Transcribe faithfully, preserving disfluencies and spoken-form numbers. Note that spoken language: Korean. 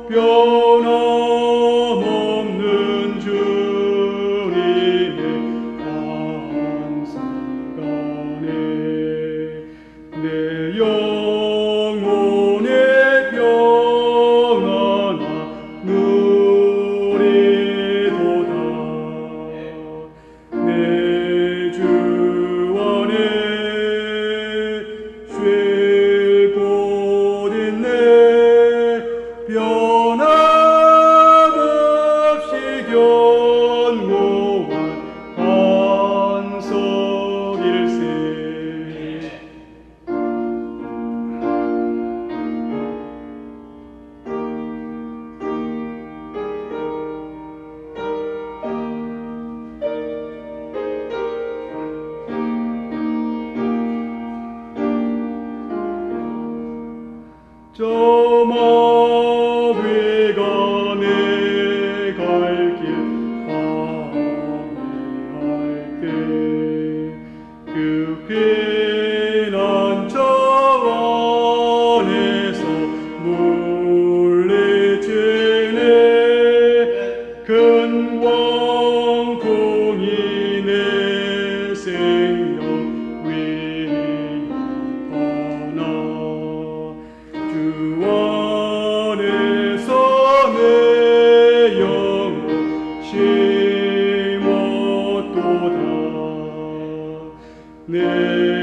변함없는 주님의 항상 가네. 내 영혼의 평안아 누리도다. 내 주 안에 쉴 곳 있네. 변함없이 견고한 반석일세. 저 마귀가 내 갈 길 방해할 때 그 피난처 안에서 물리치네. 큰 왕궁이 내 생명 위하나. 주 안에서 내 영혼 심었도다. 내